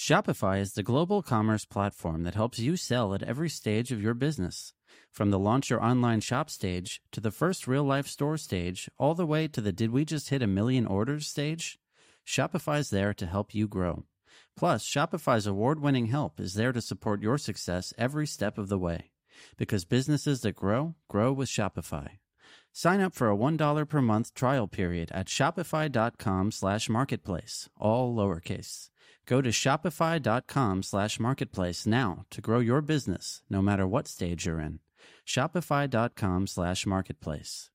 Shopify is the global commerce platform that helps you sell at every stage of your business. From the launch your online shop stage to the first real-life store stage, all the way to the did we just hit a million orders stage, Shopify's there to help you grow. Plus, Shopify's award-winning help is there to support your success every step of the way. Because businesses that grow, grow with Shopify. Sign up for a $1 per month trial period at shopify.com/marketplace, all lowercase. Go to shopify.com/marketplace now to grow your business, no matter what stage you're in. Shopify.com/marketplace.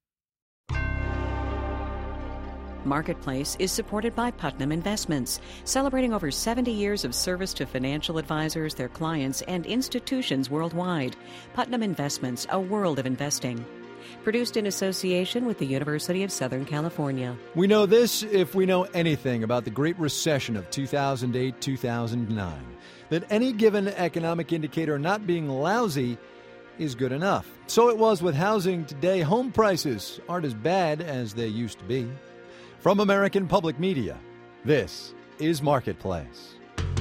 Marketplace is supported by Putnam Investments, celebrating over 70 years of service to financial advisors, their clients, and institutions worldwide. Putnam Investments, a world of investing. Produced in association with the University of Southern California. We know this if we know anything about the Great Recession of 2008-2009, that any given economic indicator not being lousy is good enough. So it was with housing today. Home prices aren't as bad as they used to be. From American Public Media, this is Marketplace.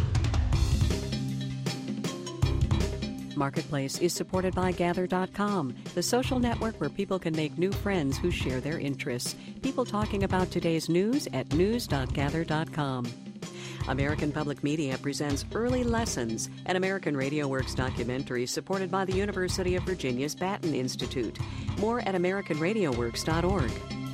Marketplace is supported by Gather.com, the social network where people can make new friends who share their interests. People talking about today's news at news.gather.com. American Public Media presents Early Lessons, an American Radio Works documentary supported by the University of Virginia's Batten Institute. More at AmericanRadioWorks.org.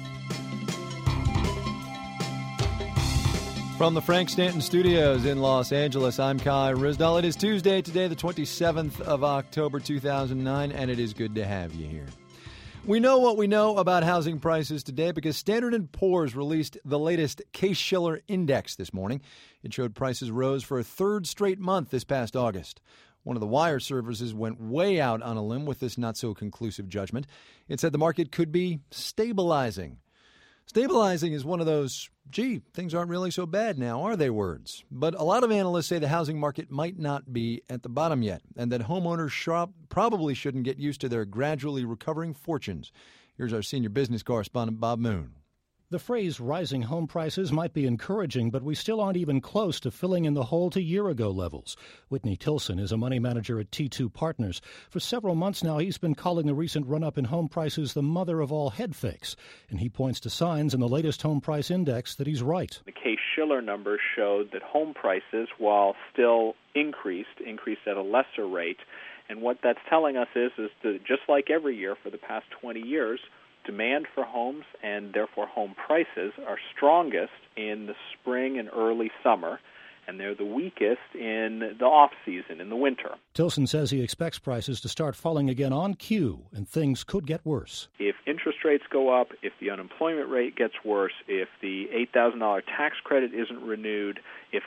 From the Frank Stanton Studios in Los Angeles, I'm Kai Ryssdal. It is Tuesday today, the 27th of October, 2009, and it is good to have you here. We know what we know about housing prices today because Standard & Poor's released the latest Case-Shiller Index this morning. It showed prices rose for a third straight month this past August. One of the wire services went way out on a limb with this not-so-conclusive judgment. It said the market could be stabilizing. Stabilizing is one of those, gee, things aren't really so bad now, are they, words? But a lot of analysts say the housing market might not be at the bottom yet, and that homeowners probably shouldn't get used to their gradually recovering fortunes. Here's our senior business correspondent, Bob Moon. The phrase rising home prices might be encouraging, but we still aren't even close to filling in the hole to year-ago levels. Whitney Tilson is a money manager at T2 Partners. For several months now, he's been calling the recent run-up in home prices the mother of all head fakes. And he points to signs in the latest home price index that he's right. The Case-Shiller numbers showed that home prices, while still increased at a lesser rate. And what that's telling us is that just like every year for the past 20 years, demand for homes and therefore home prices are strongest in the spring and early summer, and they're the weakest in the off-season, in the winter. Tilson says he expects prices to start falling again on cue, and things could get worse. If interest rates go up, if the unemployment rate gets worse, if the $8,000 tax credit isn't renewed, if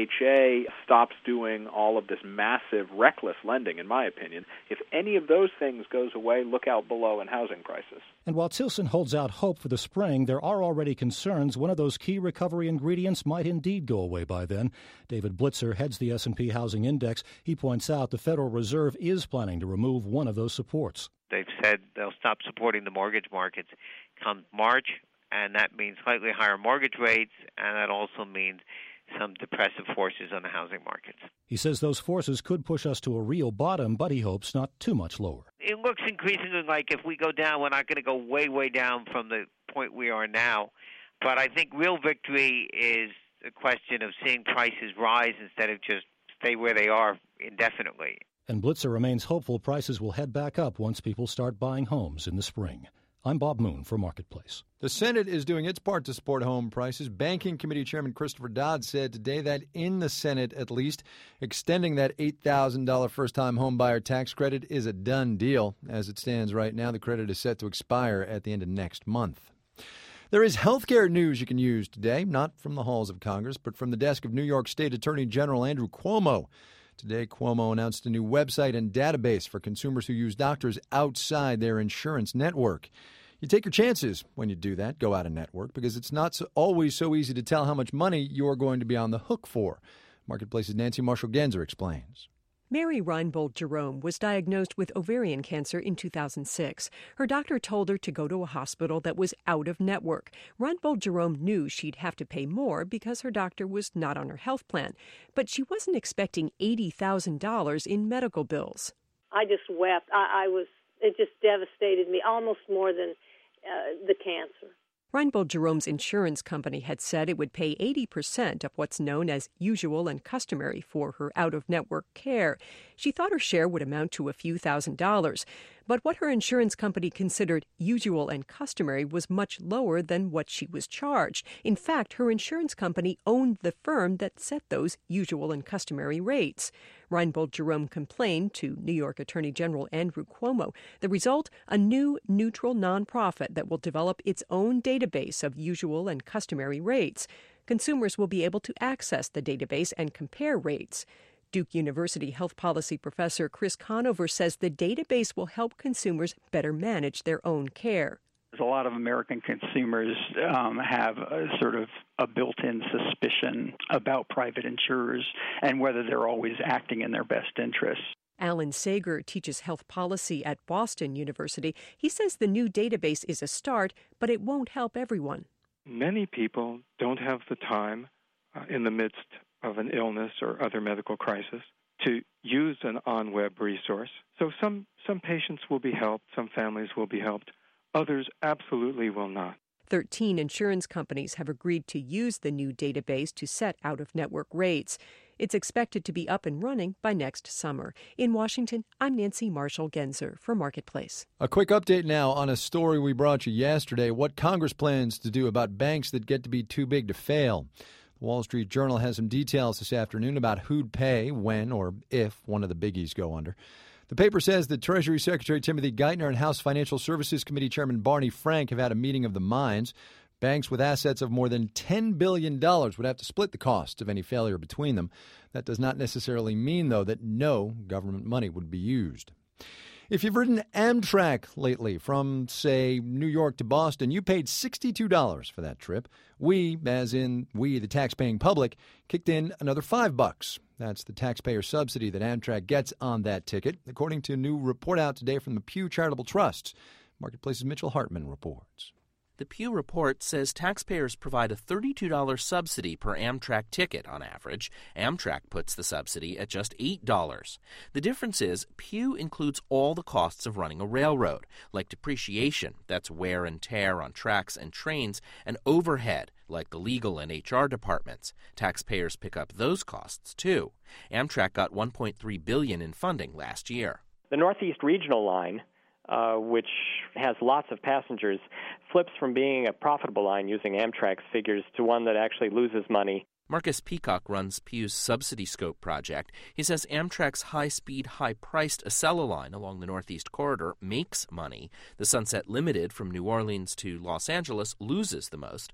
FHA stops doing all of this massive, reckless lending, in my opinion, if any of those things goes away, look out below in housing prices. And while Tilson holds out hope for the spring, there are already concerns one of those key recovery ingredients might indeed go away by then. David Blitzer heads the S&P Housing Index. He points out the Federal Reserve is planning to remove one of those supports. They've said they'll stop supporting the mortgage markets come March, and that means slightly higher mortgage rates, and that also means some depressive forces on the housing markets. He says those forces could push us to a real bottom, but he hopes not too much lower. It looks increasingly like if we go down, we're not going to go way, way down from the point we are now. But I think real victory is a question of seeing prices rise instead of just stay where they are indefinitely. And Blitzer remains hopeful prices will head back up once people start buying homes in the spring. I'm Bob Moon for Marketplace. The Senate is doing its part to support home prices. Banking Committee Chairman Christopher Dodd said today that in the Senate, at least, extending that $8,000 first-time homebuyer tax credit is a done deal. As it stands right now, the credit is set to expire at the end of next month. There is healthcare news you can use today, not from the halls of Congress, but from the desk of New York State Attorney General Andrew Cuomo. Today, Cuomo announced a new website and database for consumers who use doctors outside their insurance network. You take your chances when you do that, go out of network, because it's not always so easy to tell how much money you're going to be on the hook for. Marketplace's Nancy Marshall-Genzer explains. Mary Reinbold Jerome was diagnosed with ovarian cancer in 2006. Her doctor told her to go to a hospital that was out of network. Reinbold Jerome knew she'd have to pay more because her doctor was not on her health plan, but she wasn't expecting $80,000 in medical bills. I just wept. It just devastated me, almost more than the cancer. Reinbold Jerome's insurance company had said it would pay 80% of what's known as usual and customary for her out-of-network care. She thought her share would amount to a few $1,000s. But what her insurance company considered usual and customary was much lower than what she was charged. In fact, her insurance company owned the firm that set those usual and customary rates. Reinbold Jerome complained to New York Attorney General Andrew Cuomo. The result, a new neutral nonprofit that will develop its own database of usual and customary rates. Consumers will be able to access the database and compare rates. Duke University health policy professor Chris Conover says the database will help consumers better manage their own care. A lot of American consumers have a built-in suspicion about private insurers and whether they're always acting in their best interests. Alan Sager teaches health policy at Boston University. He says the new database is a start, but it won't help everyone. Many people don't have the time in the midst of an illness or other medical crisis to use an on-web resource. So some patients will be helped, some families will be helped, others absolutely will not. 13 insurance companies have agreed to use the new database to set out-of-network rates. It's expected to be up and running by next summer. In Washington, I'm Nancy Marshall-Genzer for Marketplace. A quick update now on a story we brought you yesterday, what Congress plans to do about banks that get to be too big to fail. The Wall Street Journal has some details this afternoon about who'd pay when or if one of the biggies go under. The paper says that Treasury Secretary Timothy Geithner and House Financial Services Committee Chairman Barney Frank have had a meeting of the minds. Banks with assets of more than $10 billion would have to split the cost of any failure between them. That does not necessarily mean, though, that no government money would be used. If you've ridden Amtrak lately from, say, New York to Boston, you paid $62 for that trip. We, as in we, the taxpaying public, kicked in another $5. That's the taxpayer subsidy that Amtrak gets on that ticket, according to a new report out today from the Pew Charitable Trust. Marketplace's Mitchell Hartman reports. The Pew report says taxpayers provide a $32 subsidy per Amtrak ticket on average. Amtrak puts the subsidy at just $8. The difference is Pew includes all the costs of running a railroad, like depreciation, that's wear and tear on tracks and trains, and overhead, like the legal and HR departments. Taxpayers pick up those costs, too. Amtrak got $1.3 billion in funding last year. The Northeast Regional Line, which has lots of passengers, flips from being a profitable line using Amtrak's figures to one that actually loses money. Marcus Peacock runs Pew's Subsidy Scope project. He says Amtrak's high-speed, high-priced Acela line along the Northeast Corridor makes money. The Sunset Limited from New Orleans to Los Angeles loses the most,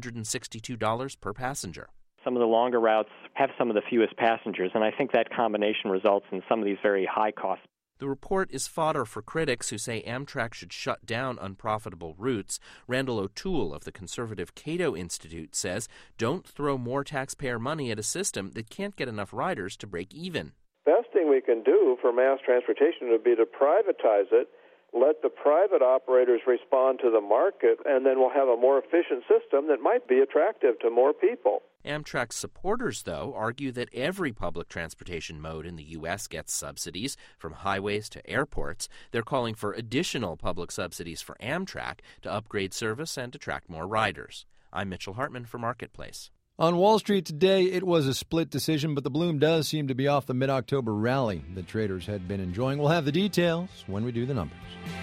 $462 per passenger. Some of the longer routes have some of the fewest passengers, and I think that combination results in some of these very high costs. The report is fodder for critics who say Amtrak should shut down unprofitable routes. Randall O'Toole of the conservative Cato Institute says, don't throw more taxpayer money at a system that can't get enough riders to break even. Best thing we can do for mass transportation would be to privatize it, let the private operators respond to the market, and then we'll have a more efficient system that might be attractive to more people. Amtrak supporters, though, argue that every public transportation mode in the U.S. gets subsidies, from highways to airports. They're calling for additional public subsidies for Amtrak to upgrade service and attract more riders. I'm Mitchell Hartman for Marketplace. On Wall Street today, it was a split decision, but the bloom does seem to be off the mid-October rally that traders had been enjoying. We'll have the details when we do the numbers.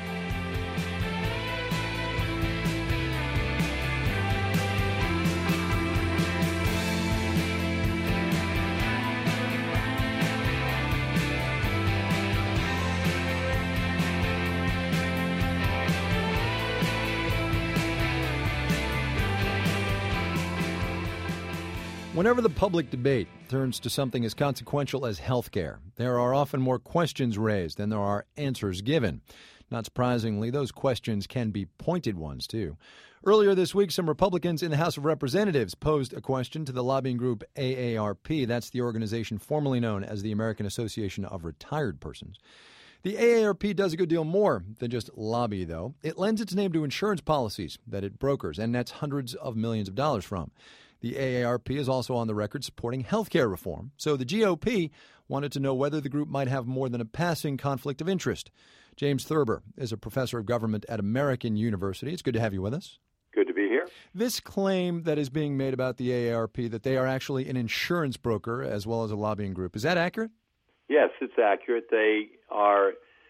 Whenever the public debate turns to something as consequential as health care, there are often more questions raised than there are answers given. Not surprisingly, those questions can be pointed ones, too. Earlier this week, some Republicans in the House of Representatives posed a question to the lobbying group AARP. That's the organization formerly known as the American Association of Retired Persons. The AARP does a good deal more than just lobby, though. It lends its name to insurance policies that it brokers and nets hundreds of millions of dollars from. The AARP is also on the record supporting health care reform, so the GOP wanted to know whether the group might have more than a passing conflict of interest. James Thurber is a professor of government at American University. It's good to have you with us. Good to be here. This claim that is being made about the AARP, that they are actually an insurance broker as well as a lobbying group, is that accurate? Yes, it's accurate. They are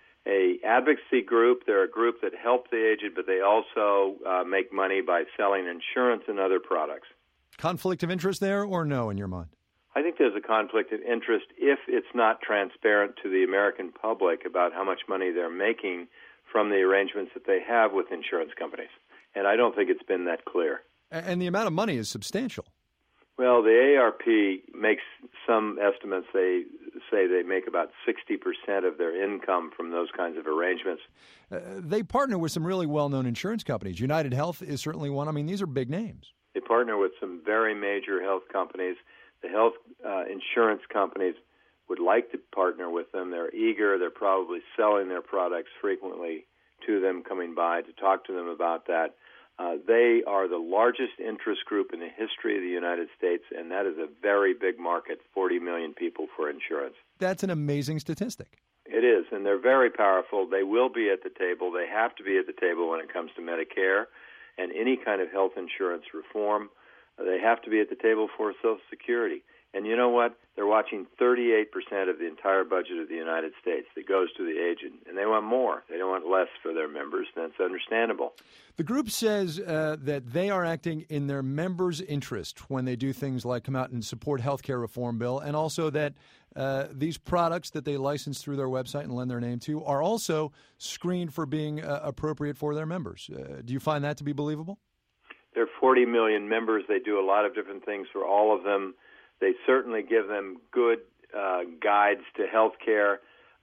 a advocacy group. They're a group that help the aged, but they also make money by selling insurance and other products. Conflict of interest there or no in your mind? I think there's a conflict of interest if it's not transparent to the American public about how much money they're making from the arrangements that they have with insurance companies. And I don't think it's been that clear. And the amount of money is substantial. Well, the AARP makes some estimates. They say they make about 60% of their income from those kinds of arrangements. They partner with some really well-known insurance companies. United Health is certainly one. I mean, these are big names. They partner with some very major health companies. The health insurance companies would like to partner with them. They're eager. They're probably selling their products frequently to them, coming by to talk to them about that. They are the largest interest group in the history of the United States, and that is a very big market, 40 million people for insurance. That's an amazing statistic. It is, and they're very powerful. They will be at the table. They have to be at the table when it comes to Medicare and any kind of health insurance reform. They have to be at the table for Social Security. And you know what? They're watching 38% of the entire budget of the United States that goes to the aged, and they want more. They don't want less for their members, and that's understandable. The group says that they are acting in their members' interest when they do things like come out and support health care reform bill, and also that these products that they license through their website and lend their name to are also screened for being appropriate for their members. Do you find that to be believable? There are 40 million members. They do a lot of different things for all of them. They certainly give them good guides to health care,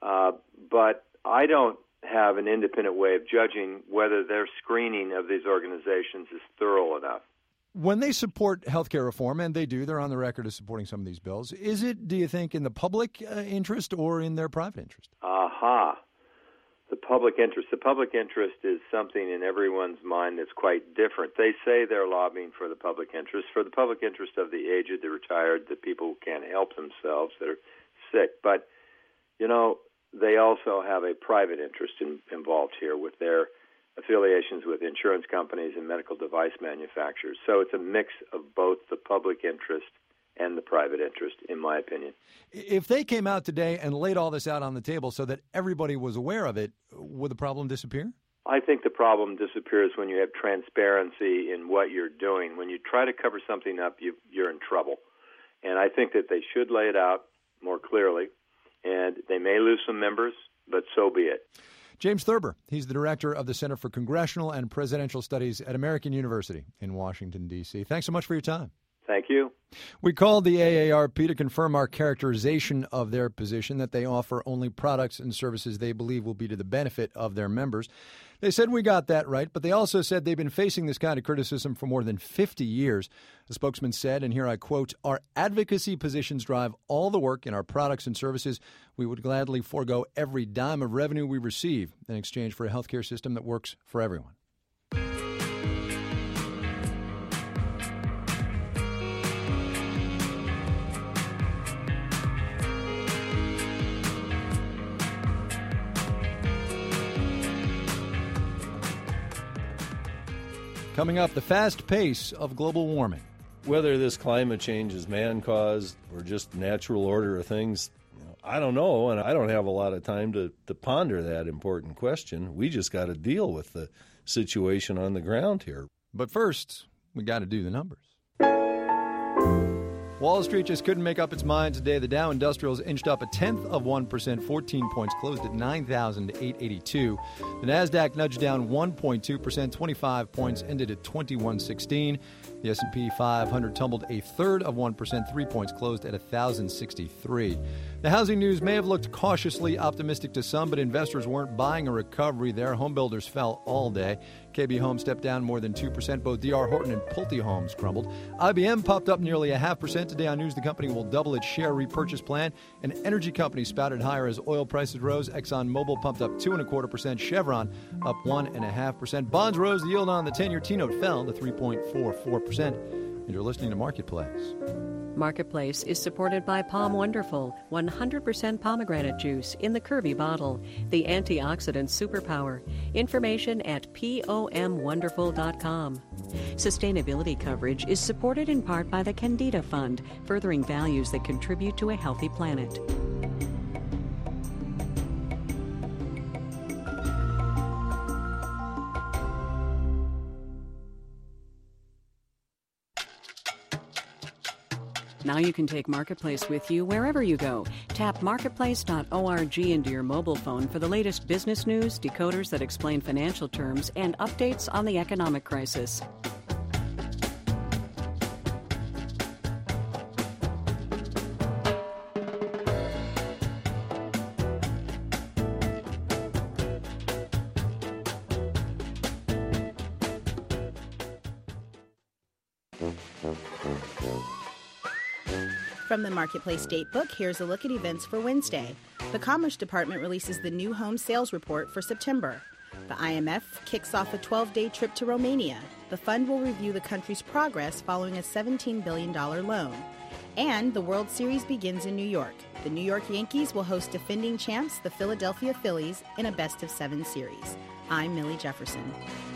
but I don't have an independent way of judging whether their screening of these organizations is thorough enough. When they support health care reform, and they do, they're on the record as supporting some of these bills, is it, do you think, in the public interest or in their private interest? The public interest. The public interest is something in everyone's mind that's quite different. They say they're lobbying for the public interest, of the aged, the retired, the people who can't help themselves, that are sick. But, you know, they also have a private interest involved here with their affiliations with insurance companies and medical device manufacturers. So it's a mix of both the public interest and the private interest, in my opinion. If they came out today and laid all this out on the table so that everybody was aware of it, would the problem disappear? I think the problem disappears when you have transparency in what you're doing. When you try to cover something up, you're in trouble. And I think that they should lay it out more clearly. And they may lose some members, but so be it. James Thurber, he's the director of the Center for Congressional and Presidential Studies at American University in Washington, D.C. Thanks so much for your time. Thank you. We called the AARP to confirm our characterization of their position, that they offer only products and services they believe will be to the benefit of their members. They said we got that right, but they also said they've been facing this kind of criticism for more than 50 years. The spokesman said, and here I quote, "Our advocacy positions drive all the work in our products and services. We would gladly forego every dime of revenue we receive in exchange for a healthcare system that works for everyone." Coming up, the fast pace of global warming. Whether this climate change is man-caused or just natural order of things, I don't know, and I don't have a lot of time to ponder that important question. We just got to deal with the situation on the ground here. But first, we got to do the numbers. Wall Street just couldn't make up its mind today. The Dow Industrials inched up 0.1%, 14 points, closed at 9,882. The Nasdaq nudged down 1.2%, 25 points, ended at 2116. The S&P 500 tumbled 0.33%, 3 points, closed at 1,063. The housing news may have looked cautiously optimistic to some, but investors weren't buying a recovery there. Home builders fell all day. KB Home stepped down more than 2%. Both D.R. Horton and Pulte Homes crumbled. IBM popped up nearly 0.5%. Today on news, the company will double its share repurchase plan. And energy companies spouted higher as oil prices rose. ExxonMobil pumped up 2.25%. Chevron up 1.5%. Bonds rose. The yield on the 10-year T-note fell to 3.44%. And you're listening to Marketplace. Marketplace is supported by Palm Wonderful, 100% pomegranate juice in the Kirby bottle, the antioxidant superpower. Information at pomwonderful.com. Sustainability coverage is supported in part by the Candida Fund, furthering values that contribute to a healthy planet. Now you can take Marketplace with you wherever you go. Tap marketplace.org into your mobile phone for the latest business news, decoders that explain financial terms, and updates on the economic crisis. From the Marketplace Datebook, here's a look at events for Wednesday. The Commerce Department releases the new home sales report for September. The IMF kicks off a 12-day trip to Romania. The fund will review the country's progress following a $17 billion loan. And the World Series begins in New York. The New York Yankees will host defending champs, the Philadelphia Phillies, in a best-of-7 series. I'm Millie Jefferson.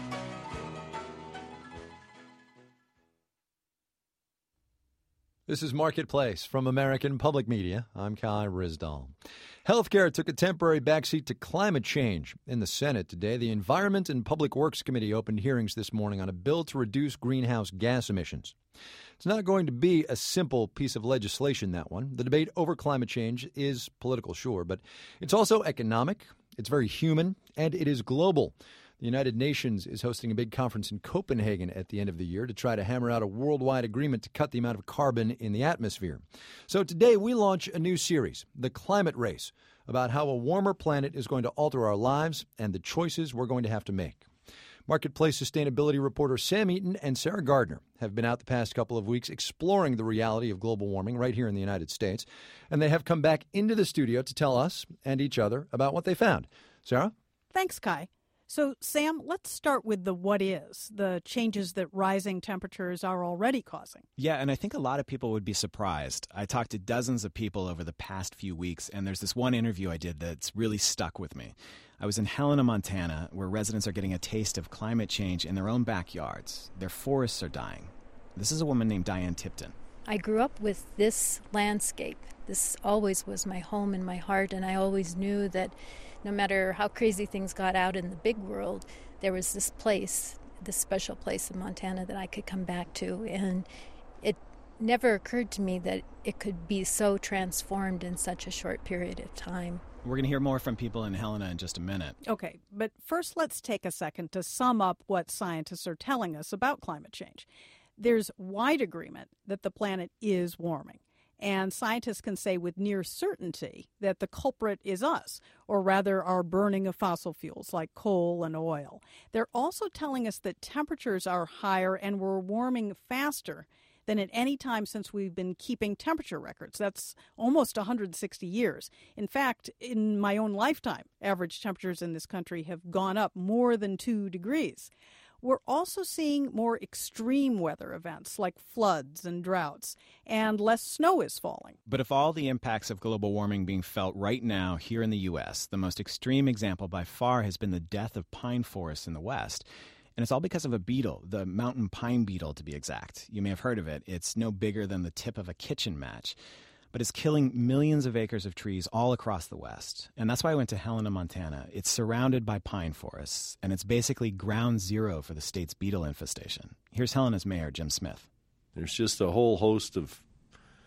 This is Marketplace from American Public Media. I'm Kai Ryssdal. Healthcare took a temporary backseat to climate change. In the Senate today, the Environment and Public Works Committee opened hearings this morning on a bill to reduce greenhouse gas emissions. It's not going to be a simple piece of legislation, that one. The debate over climate change is political, sure, but it's also economic, it's very human, and it is global. The United Nations is hosting a big conference in Copenhagen at the end of the year to try to hammer out a worldwide agreement to cut the amount of carbon in the atmosphere. So today we launch a new series, The Climate Race, about how a warmer planet is going to alter our lives and the choices we're going to have to make. Marketplace sustainability reporter Sam Eaton and Sarah Gardner have been out the past couple of weeks exploring the reality of global warming right here in the United States, and they have come back into the studio to tell us and each other about what they found. Sarah? Thanks, Kai. So, Sam, let's start with the what is, the changes that rising temperatures are already causing. Yeah, and I think a lot of people would be surprised. I talked to dozens of people over the past few weeks, and there's this one interview I did that's really stuck with me. I was in Helena, Montana, where residents are getting a taste of climate change in their own backyards. Their forests are dying. This is a woman named Diane Tipton. I grew up with this landscape. This always was my home and my heart, and I always knew that no matter how crazy things got out in the big world, there was this place, this special place in Montana that I could come back to. And it never occurred to me that it could be so transformed in such a short period of time. We're going to hear more from people in Helena in just a minute. Okay, but first let's take a second to sum up what scientists are telling us about climate change. There's wide agreement that the planet is warming. And scientists can say with near certainty that the culprit is us, or rather our burning of fossil fuels like coal and oil. They're also telling us that temperatures are higher and we're warming faster than at any time since we've been keeping temperature records. That's almost 160 years. In fact, in my own lifetime, average temperatures in this country have gone up more than 2 degrees. We're also seeing more extreme weather events like floods and droughts, and less snow is falling. But if all the impacts of global warming being felt right now here in the U.S., the most extreme example by far has been the death of pine forests in the West. And it's all because of a beetle, the mountain pine beetle to be exact. You may have heard of it. It's no bigger than the tip of a kitchen match. But it's killing millions of acres of trees all across the West. And that's why I went to Helena, Montana. It's surrounded by pine forests, and it's basically ground zero for the state's beetle infestation. Here's Helena's mayor, Jim Smith. There's just a whole host of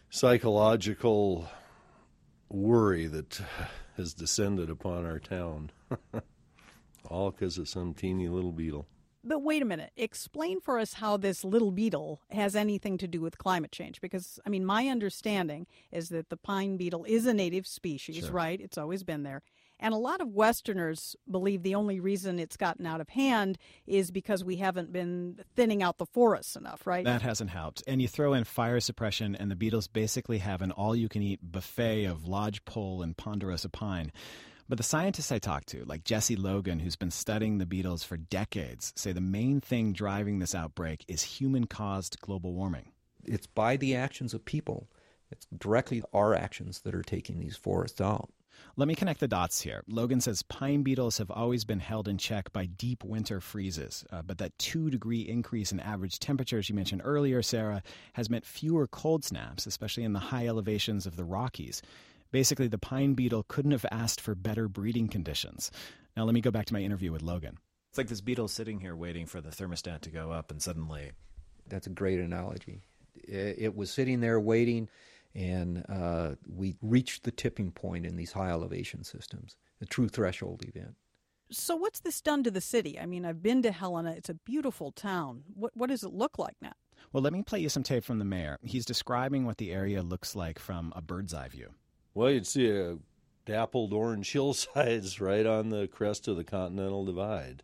psychological worry that has descended upon our town. All because of some teeny little beetle. But wait a minute. Explain for us how this little beetle has anything to do with climate change. Because, I mean, my understanding is that the pine beetle is a native species, Sure. right? It's always been there. And a lot of Westerners believe the only reason it's gotten out of hand is because we haven't been thinning out the forests enough, right? That hasn't helped. And you throw in fire suppression, and the beetles basically have an all-you-can-eat buffet of lodgepole and ponderosa pine. But the scientists I talked to, like Jesse Logan, who's been studying the beetles for decades, say the main thing driving this outbreak is human-caused global warming. It's by the actions of people. It's directly our actions that are taking these forests out. Let me connect the dots here. Logan says pine beetles have always been held in check by deep winter freezes, but that 2-degree increase in average temperatures you mentioned earlier, Sarah, has meant fewer cold snaps, especially in the high elevations of the Rockies. Basically, the pine beetle couldn't have asked for better breeding conditions. Now, let me go back to my interview with Logan. It's like this beetle sitting here waiting for the thermostat to go up, and suddenly... That's a great analogy. It was sitting there waiting, and we reached the tipping point in these high elevation systems, the true threshold event. So what's this done to the city? I mean, I've been to Helena. It's a beautiful town. What does it look like now? Well, let me play you some tape from the mayor. He's describing what the area looks like from a bird's eye view. Well, you'd see a dappled orange hillsides right on the crest of the Continental Divide.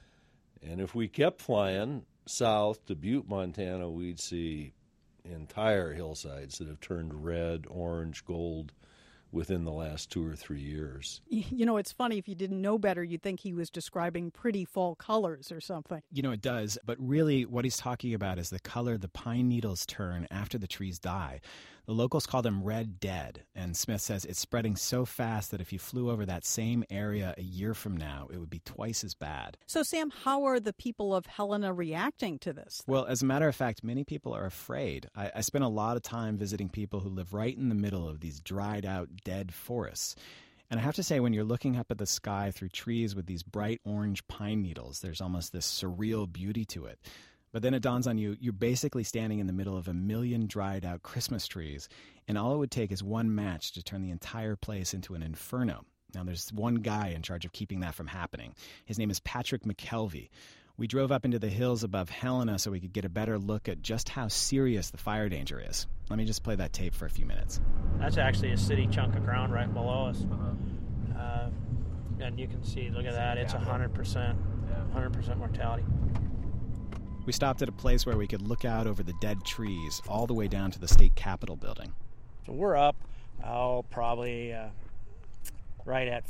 And if we kept flying south to Butte, Montana, we'd see entire hillsides that have turned red, orange, gold within the last 2 or 3 years. You know, it's funny. If you didn't know better, you'd think he was describing pretty fall colors or something. You know, it does. But really, what he's talking about is the color the pine needles turn after the trees die. The locals call them red dead, and Smith says it's spreading so fast that if you flew over that same area a year from now, it would be twice as bad. So, Sam, how are the people of Helena reacting to this? Well, as a matter of fact, many people are afraid. I spent a lot of time visiting people who live right in the middle of these dried-out, dead forests. And I have to say, when you're looking up at the sky through trees with these bright orange pine needles, there's almost this surreal beauty to it. But then it dawns on you, you're basically standing in the middle of 1 million dried-out Christmas trees, and all it would take is one match to turn the entire place into an inferno. Now, there's one guy in charge of keeping that from happening. His name is Patrick McKelvey. We drove up into the hills above Helena so we could get a better look at just how serious the fire danger is. Let me just play that tape for a few minutes. That's actually a city chunk of ground right below us. And you can see, look at that, it's 100%, 100% mortality. We stopped at a place where we could look out over the dead trees all the way down to the state capitol building. So we're up, probably right at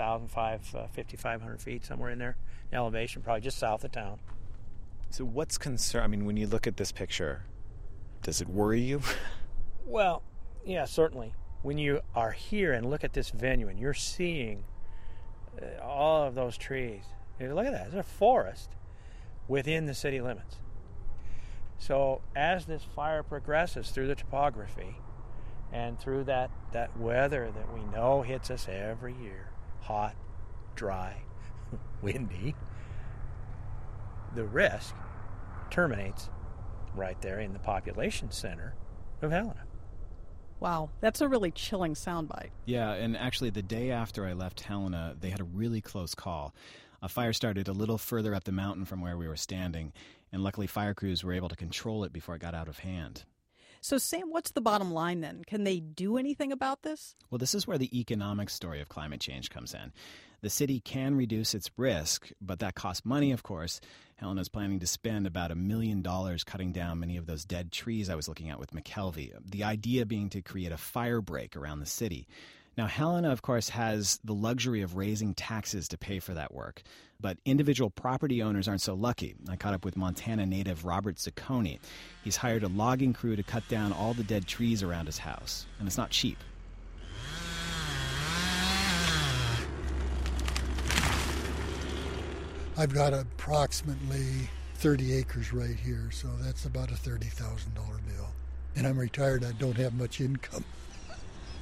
5,500 feet, somewhere in there, elevation, probably just south of town. So what's concern? I mean, when you look at this picture, does it worry you? Well, yeah, certainly. When you are here and look at this venue and you're seeing all of those trees, look at that, it's a forest within the city limits. So as this fire progresses through the topography and through that weather that we know hits us every year, hot, dry, windy, the risk terminates right there in the population center of Helena. Wow, that's a really chilling soundbite. Yeah, and actually the day after I left Helena, they had a really close call. A fire started a little further up the mountain from where we were standing, and luckily fire crews were able to control it before it got out of hand. So, Sam, what's the bottom line then? Can they do anything about this? Well, this is where the economic story of climate change comes in. The city can reduce its risk, but that costs money, of course. Helena's planning to spend about $1 million cutting down many of those dead trees I was looking at with McKelvey. The idea being to create a fire break around the city. Now, Helena, of course, has the luxury of raising taxes to pay for that work. But individual property owners aren't so lucky. I caught up with Montana native Robert Zacconi. He's hired a logging crew to cut down all the dead trees around his house. And it's not cheap. I've got approximately 30 acres right here, so that's about a $30,000 bill. And I'm retired, I don't have much income.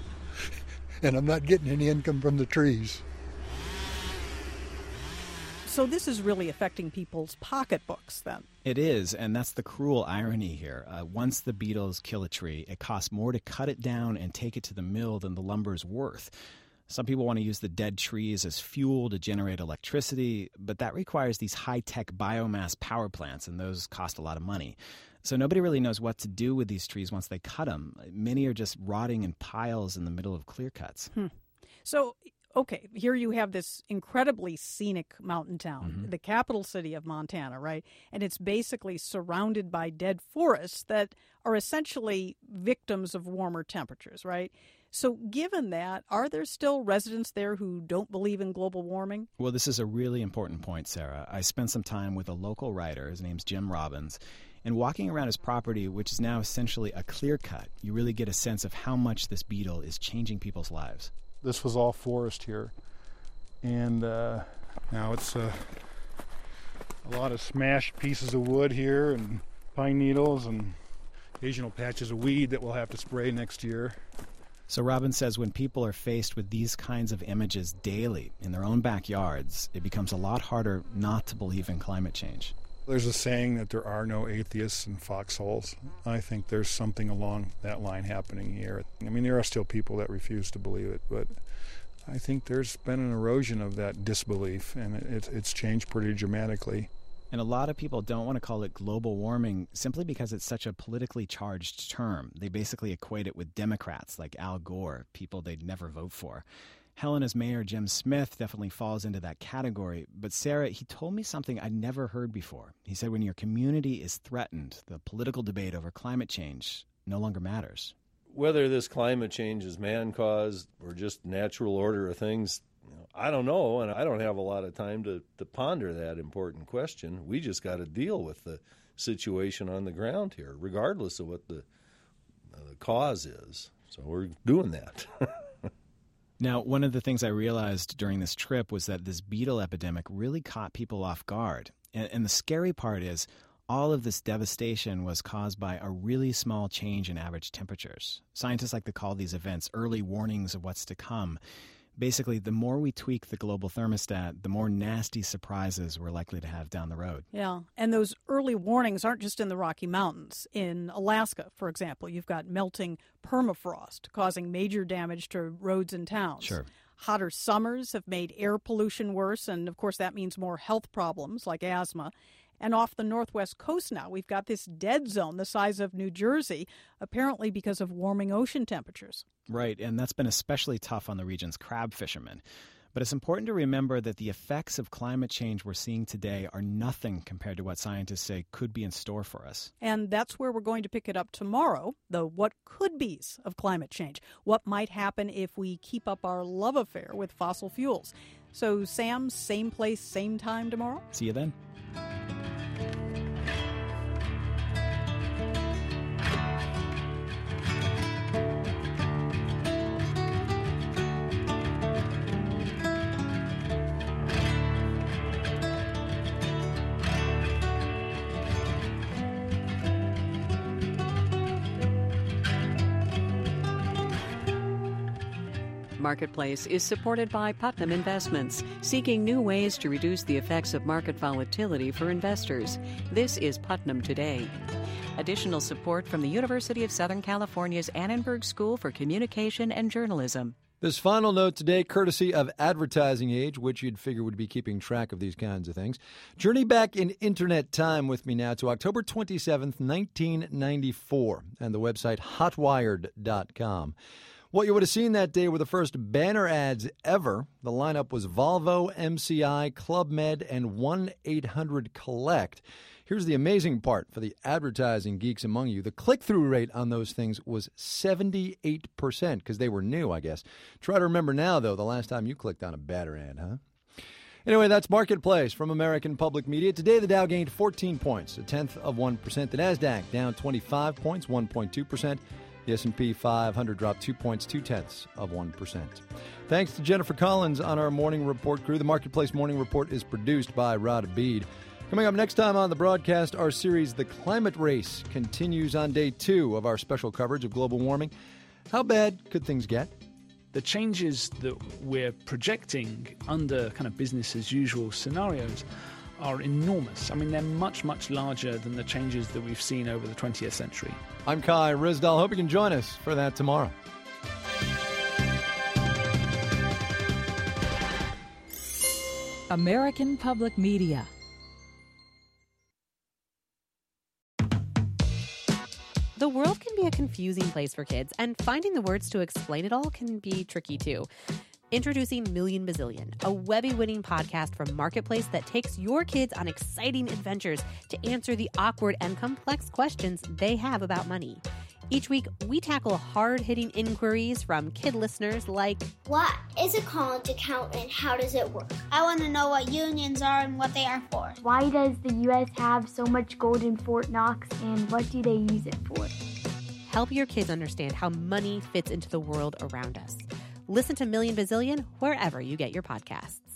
And I'm not getting any income from the trees. So this is really affecting people's pocketbooks then. It is, and that's the cruel irony here. Once the beetles kill a tree, it costs more to cut it down and take it to the mill than the lumber's worth. Some people want to use the dead trees as fuel to generate electricity, but that requires these high-tech biomass power plants, and those cost a lot of money. So nobody really knows what to do with these trees once they cut them. Many are just rotting in piles in the middle of clear cuts. So, okay, here you have this incredibly scenic mountain town, the capital city of Montana, right? And it's basically surrounded by dead forests that are essentially victims of warmer temperatures, right? So given that, are there still residents there who don't believe in global warming? Well, this is a really important point, Sarah. I spent some time with a local writer. His name's Jim Robbins. And walking around his property, which is now essentially a clear cut, you really get a sense of how much this beetle is changing people's lives. This was all forest here. And now it's a lot of smashed pieces of wood here and pine needles and occasional patches of weed that we'll have to spray next year. So Robbins says when people are faced with these kinds of images daily in their own backyards, it becomes a lot harder not to believe in climate change. There's a saying that there are no atheists in foxholes. I think there's something along that line happening here. I mean, there are still people that refuse to believe it, but I think there's been an erosion of that disbelief, and it's changed pretty dramatically. And a lot of people don't want to call it global warming simply because it's such a politically charged term. They basically equate it with Democrats like Al Gore, people they'd never vote for. Helena's mayor, Jim Smith, definitely falls into that category. But Sarah, he told me something I'd never heard before. He said when your community is threatened, the political debate over climate change no longer matters. Whether this climate change is man-caused or just natural order of things, I don't know, and I don't have a lot of time to ponder that important question. We just got to deal with the situation on the ground here, regardless of what the cause is. So we're doing that. Now, one of the things I realized during this trip was that this beetle epidemic really caught people off guard. And the scary part is all of this devastation was caused by a really small change in average temperatures. Scientists like to call these events early warnings of what's to come. Basically, the more we tweak the global thermostat, the more nasty surprises we're likely to have down the road. Yeah, and those early warnings aren't just in the Rocky Mountains. In Alaska, for example, you've got melting permafrost causing major damage to roads and towns. Sure. Hotter summers have made air pollution worse, and of course that means more health problems like asthma. And off the northwest coast now, we've got this dead zone the size of New Jersey, apparently because of warming ocean temperatures. Right, and that's been especially tough on the region's crab fishermen. But it's important to remember that the effects of climate change we're seeing today are nothing compared to what scientists say could be in store for us. And that's where we're going to pick it up tomorrow, the what could be's of climate change. What might happen if we keep up our love affair with fossil fuels. So, Sam, same place, same time tomorrow? See you then. Marketplace is supported by Putnam Investments, seeking new ways to reduce the effects of market volatility for investors. This is Putnam Today. Additional support from the University of Southern California's Annenberg School for Communication and Journalism. This final note today, courtesy of Advertising Age, which you'd figure would be keeping track of these kinds of things. Journey back in Internet time with me now to October 27th, 1994, and the website hotwired.com. What you would have seen that day were the first banner ads ever. The lineup was Volvo, MCI, Club Med, and 1-800-COLLECT. Here's the amazing part for the advertising geeks among you. The click-through rate on those things was 78% because they were new, I guess. Try to remember now, though, the last time you clicked on a banner ad, huh? Anyway, that's Marketplace from American Public Media. Today, the Dow gained 14 points, 0.1%. The NASDAQ down 25 points, 1.2%. The S&P 500 dropped 2 points, 0.2%. Thanks to Jennifer Collins on our Morning Report crew. The Marketplace Morning Report is produced by Rod Abid. Coming up next time on the broadcast, our series The Climate Race continues on day 2 of our special coverage of global warming. How bad could things get? the changes that we're projecting under kind of business as usual scenarios are enormous. I mean, they're much, much larger than the changes that we've seen over the 20th century. I'm Kai Ryssdal. Hope you can join us for that tomorrow. American Public Media. The world can be a confusing place for kids, and finding the words to explain it all can be tricky too. Introducing Million Bazillion, a Webby-winning podcast from Marketplace that takes your kids on exciting adventures to answer the awkward and complex questions they have about money. Each week, we tackle hard-hitting inquiries from kid listeners like, what is a college account and how does it work? I want to know what unions are and what they are for. Why does the U.S. have so much gold in Fort Knox, and what do they use it for? Help your kids understand how money fits into the world around us. Listen to Million Bazillion wherever you get your podcasts.